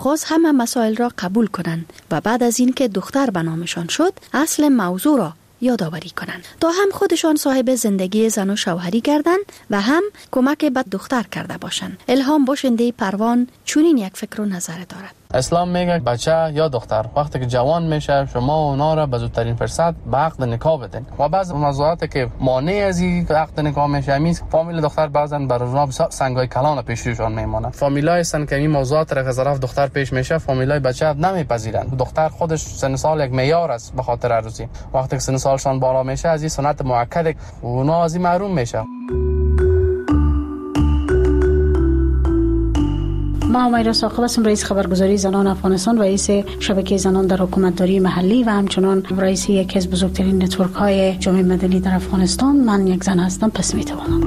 خواست همه مسائل را قبول کنند و بعد از اینکه دختر به نامشان شد اصل موضوع را یادآوری کنند تا هم خودشان صاحب زندگی زن و شوهری گردند و هم کمک به دختر کرده باشند. الهام باشنده پروان چنین یک فکر و نظر دارد. اسلام میگه بچه یا دختر وقتی که جوان میشه شما اونا را به زودترین فرصت به عقد نکاح بدین و بعض موضوعاتی که مانع از این عقد نکاح میشه همین فامیل دختر بعضا بر اونا سنگای کلان پیش روشان میمونه. فامیلای هستن که این موضوعات را که طرف دختر پیش میشه فامیلای بچه نمیپذیرن. دختر خودش سن سال یک معیار است به خاطر عروسی. وقتی که سن سالشان بالا میشه از این سنت مؤکد اونا از این محروم میشه. ما امیرا ثاقب هستم، رئیس خبرگزاری زنان افغانستان و رئیس شبکه زنان در حکومتداری محلی و همچنان رئیس یکی از بزرگترین نتورک های جامعه مدنی در افغانستان. من یک زن هستم، پس میتوانم.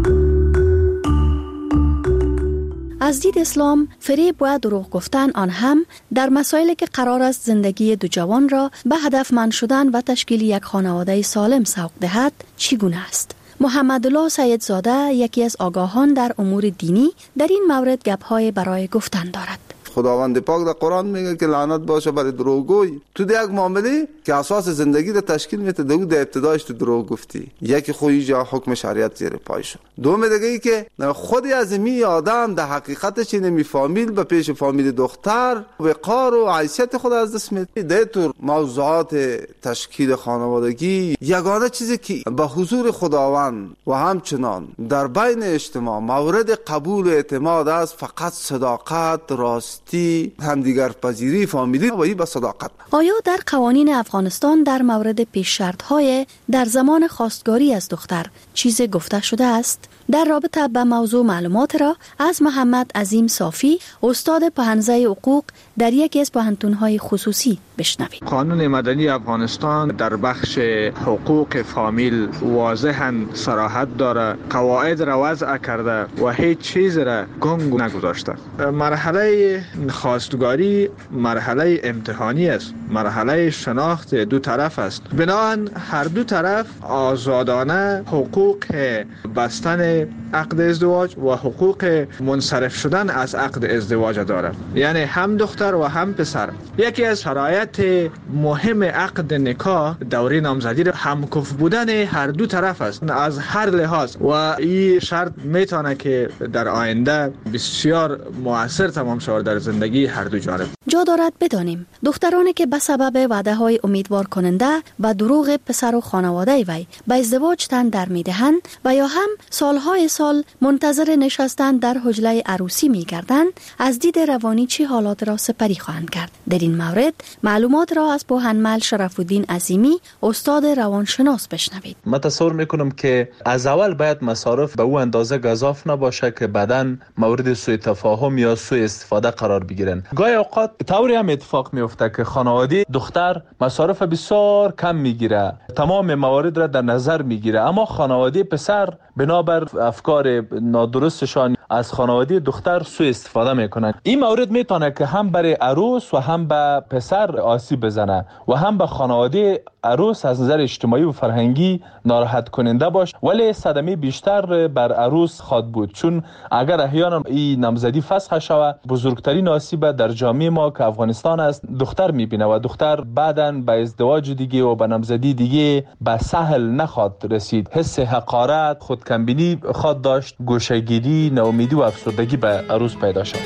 از دید اسلام فریب و دروغ گفتن آن هم در مسائلی که قرار است زندگی دو جوان را به هدفمند شدن و تشکیل یک خانواده سالم سوق دهد چگونه است؟ محمدالله سیدزاده یکی از آگاهان در امور دینی در این مورد گپ‌های برای گفتن دارد. خداوند پاک در قرآن میگه که لعنت باشه بر دروغگوی. تو یک معامله که اساس زندگی رو تشکیل میده در ابتدایش تو دروغ گفتی، یکی خویی جا حکم شریعت زیر پای شد. دوم دیگه ای که خودی از می آدم در حقیقتش نمی فامیل به پیش فامیل دختر وقار و حیثیت خود از دست میده. در طور موضوعات تشکیل خانوادگی یگانه چیزی که به حضور خداوند و همچنان در بین اجتماع مورد قبول و اعتماد است فقط صداقت، راست همدیگر پذیری فامیلی و این با صداقت. آیا در قوانین افغانستان در مورد پیش شرط‌های در زمان خواستگاری از دختر چیزی گفته شده است؟ در رابطه با موضوع معلومات را از محمد عظیم صافی استاد پهنزه حقوق در یکی از پوهنتون‌های خصوصی بشنوید. قانون مدنی افغانستان در بخش حقوق فامیل واضحاً صراحت داره، قواعد را وضع کرده و هیچ چیز را گنگ نگذاشته. مرحله خواستگاری مرحله امتحانی است، مرحله شناخت دو طرف است. بنابراین هر دو طرف آزادانه حقوق بستن عقد ازدواج و حقوق منصرف شدن از عقد ازدواج دارد، یعنی هم دختر و هم پسر. یکی از شرایط مهم عقد نکاح دوره نامزدی همکف بودن هر دو طرف است از هر لحاظ و این شرط میتونه که در آینده بسیار مؤثر تمام شود در زندگی هر دو جانب. جا دارد بدانیم دخترانی که به سبب وعده های امیدوار کننده و دروغ پسر و خانواده وی به ازدواج تن در میدهند و یا هم سالهای سال منتظر نشستن در حجله عروسی میگردند، از دید روانی چه حالات را سپری خواهند کرد؟ در این مورد معلومات را از پوهنمل شرف الدین عظیمی استاد روانشناس بشنوید. من تصور میکنم که از اول باید مصارف به او اندازه گزاف نباشه که بعداً مورد سوء تفاهم یا سوء استفاده قرار بگیرن. گاهی اوقات طوری هم اتفاق میفته که خانواده دختر مصارف بسیار کم میگیره، تمام موارد را در نظر میگیره، اما خانواده پسر بنابر افکار نادرستشان از خانواده دختر سوء استفاده میکنن. این مورد میتونه که هم برای عروس و هم به پسر آسیب بزنه و هم به خانواده عروس از نظر اجتماعی و فرهنگی ناراحت کننده باشه، ولی صدمه بیشتر بر عروس خواهد بود، چون اگر احیانا این نامزدی فسخ شود بزرگترین آسیب در جامعه ما که افغانستان است دختر میبینه و دختر بعداً به ازدواج دیگه و به نامزدی دیگه به سهل نخواد رسید. حس حقارت، خودکمبینی خواهد داشت، گوشه‌گیری، ناامیدی و افسردگی به عروس پیدا شد.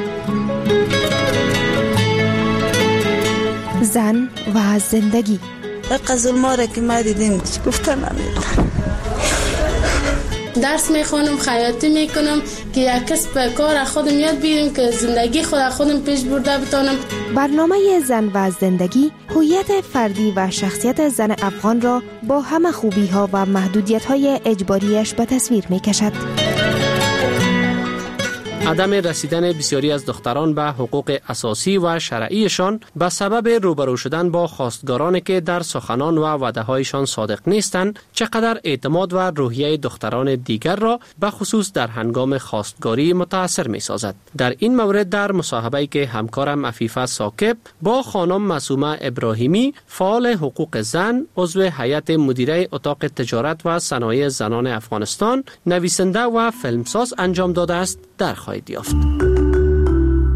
زن و زندگی ظلم‌ها که ما دیدیم گفتن نمیدونم. درس میخونم، خیاطی میکنم که یک کسب کار خودم یاد بگیرم که زندگی خودم پیش برده بتونم. برنامه زن و زندگی هویت فردی و شخصیت زن افغان را با همه خوبی‌ها و محدودیت‌های اجباریش به تصویر میکشد. عدم رسیدن بسیاری از دختران به حقوق اساسی و شرعیشان به سبب روبرو شدن با خواستگارانی که در سخنان و وعده‌هایشان صادق نیستند چقدر اعتماد و روحیه دختران دیگر را به خصوص در هنگام خواستگاری متاثر می‌سازد. در این مورد در مصاحبه‌ای که همکارم عفیفه ثاقب با خانم معصومه ابراهیمی فعال حقوق زن عضو هیئت مدیره اتاق تجارت و صنایع زنان افغانستان نویسنده و فیلمساز انجام داده است در خواهید یافت.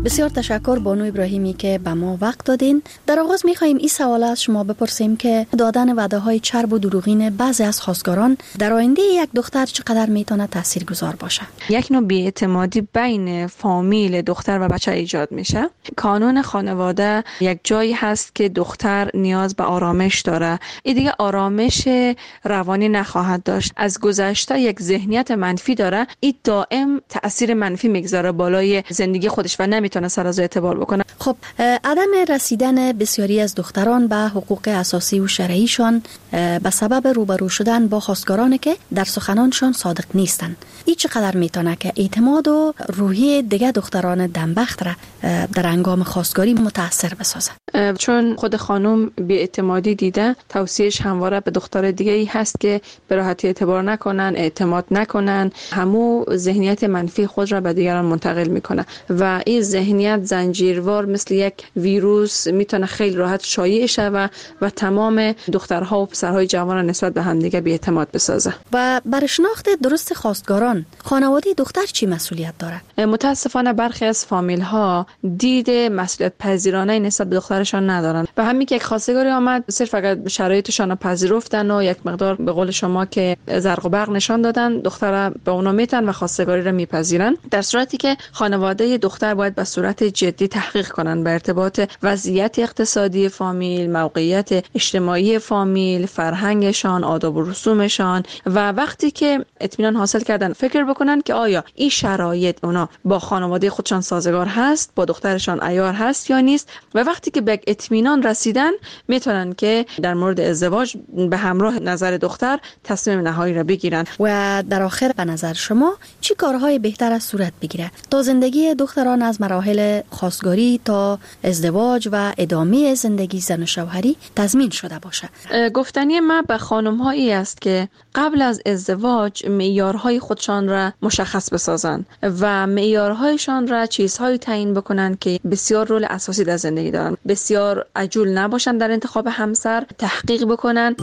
بسیار تشکر بانو ابراهیمی که به ما وقت دادین. در آغاز می‌خوایم این سوال از شما بپرسیم که دادن وعده‌های چرب و دروغین بعضی از خواستگاران در آینده یک دختر چقدر میتونه تاثیرگذار باشه؟ یک نوع بی‌اعتمادی بین فامیل دختر و بچه ایجاد میشه. کانون خانواده یک جایی هست که دختر نیاز به آرامش داره. این دیگه آرامش روانی نخواهد داشت. از گذشته یک ذهنیت منفی داره. این دائم تأثیر منفی میگذاره بالای زندگی خودش و نمیتونه سر از اعتبار بکنه. خب عدم رسیدن بسیاری از دختران به حقوق اساسی و شرعیشان به سبب روبرو شدن با خواستگارانی که در سخنانشان صادق نیستند، این چقدر میتونه که اعتماد و روحیه دیگه دختران دنبخت را در هنگام خواستگاری متاثر بسازه؟ چون خود خانم بی‌اعتمادی دیده، توصیهش همواره به دختر دیگه ای هست که به راحتی اعتبار نکنن، اعتماد نکنن، همو ذهنیت منفی خود را به دیگران منتقل میکنه و این ذهنیت زنجیروار مثل یک ویروس میتونه خیلی راحت شایع شود و تمام دخترها و پسرهای جوان نسبت به همدیگه بی‌اعتماد بسازه. و برای شناخت درست خواستگاران خانواده دختر چی مسئولیت داره؟ متاسفانه برخی از فامیل ها دید مسئولیت پذیرانه نسبت به دخترشان ندارن و همین که یک خواستگاری آمد صرف اگر شرایطشان رو پذیرفتن و یک مقدار به قول شما که زرق و برق نشان دادن، دختر به اونا میتن و خواستگاری رو میپذیرن، در صورتی که خانواده دختر باید به صورت جدی تحقیق کنن به ارتباط وضعیت اقتصادی فامیل، موقعیت اجتماعی فامیل، فرهنگشان، آداب و رسومشان و وقتی که اطمینان حاصل کردن فکر بکنن که آیا این شرایط اونا با خانواده خودشان سازگار هست، با دخترشان عیار هست یا نیست و وقتی که به اطمینان رسیدن میتونن که در مورد ازدواج به همراه نظر دختر تصمیم نهایی را بگیرن. و در آخر به نظر شما چی کارهای بهتر از صورت بگیره تا زندگی دختران از مراحل خواستگاری تا ازدواج و ادامه زندگی زن و شوهری تضمین شده باشه؟ گفتنی ما به خانم هایی است که قبل از ازدواج معیارهای خودشان را مشخص بسازن و معیارهایشان را چیزهایی تعیین بکنن که بسیار رول اساسی در زندگی دارن. بسیار عجول نباشن در انتخاب همسر، تحقیق بکنن.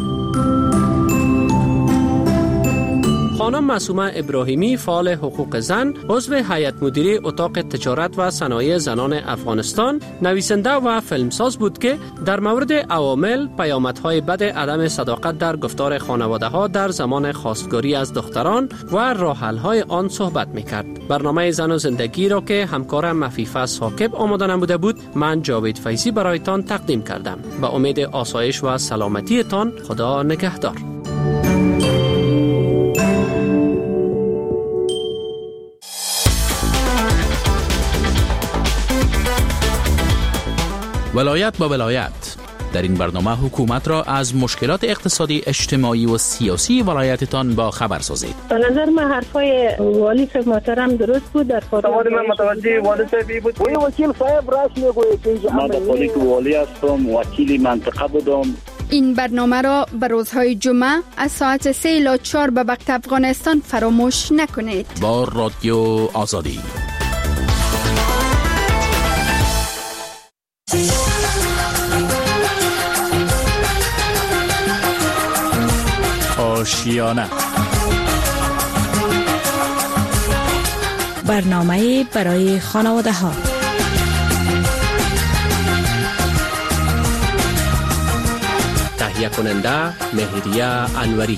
خانم معصومه ابراهیمی، فعال حقوق زن، عضو هیئت مدیره اتاق تجارت و صنایع زنان افغانستان، نویسنده و فیلمساز بود که در مورد عوامل، پیامدهای بد عدم صداقت در گفتار خانواده‌ها در زمان خواستگاری از دختران و راه حل‌های آن صحبت می‌کرد. برنامه زن و زندگی را که همکارم مفیفه ثاقب آماده نموده بود، من جاوید فیضی برایتان تقدیم کردم. به امید آسایش و سلامتیتان، خدا نگهدار. ولایت با ولایت. در این برنامه حکومت را از مشکلات اقتصادی، اجتماعی و سیاسی ولایتتان با خبر سازید. به نظر من حرفای والی صاحب محترم درست بود. در من متوجه والی صاحب بود. وکیل صاحب راست میگوید که من در پالیک والی هستم، وکیل منطقه بودم. این برنامه را به روزهای جمعه از ساعت 3 الی 4 به وقت افغانستان فراموش نکنید. با رادیو آزادی. آشیانه، برنامه برای خانواده ها. تهیه کننده مهریه انوری.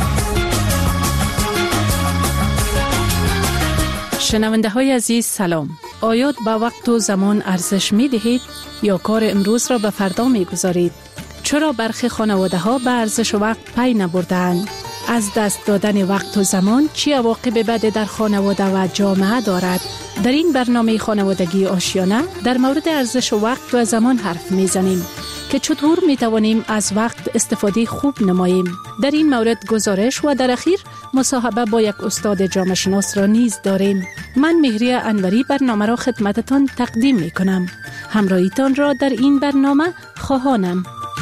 شنونده های عزیز سلام. آیا به وقت و زمان ارزش می دهید یا کار امروز را به فردا می گذارید؟ چرا برخی خانواده ها به ارزش وقت پی نبردند؟ از دست دادن وقت و زمان چی عواقب بد در خانواده و جامعه دارد؟ در این برنامه خانوادگی آشیانه در مورد ارزش وقت و زمان حرف میزنیم که چطور میتوانیم از وقت استفاده خوب نماییم. در این مورد گزارش و در اخیر مصاحبه با یک استاد جامعه شناس را نیز داریم. من مهریه انوری برنامه را خدمتتان تقدیم میکنم. همراهیتان را در این برنامه خواهانم.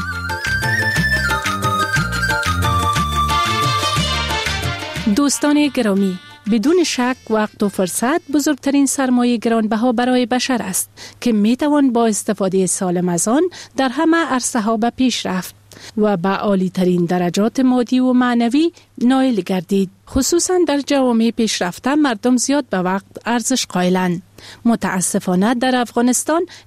دوستان گرامی، بدون شک وقت و فرصت بزرگترین سرمایه گرانبها برای بشر است که میتوان با استفاده سالم از آن در همه عرصه‌ها به پیش رفت و به عالی‌ترین درجات مادی و معنوی نائل گردید. خصوصا در جوامع پیشرفته مردم زیاد به وقت ارزش قائلند. متاسفانه در افغانستان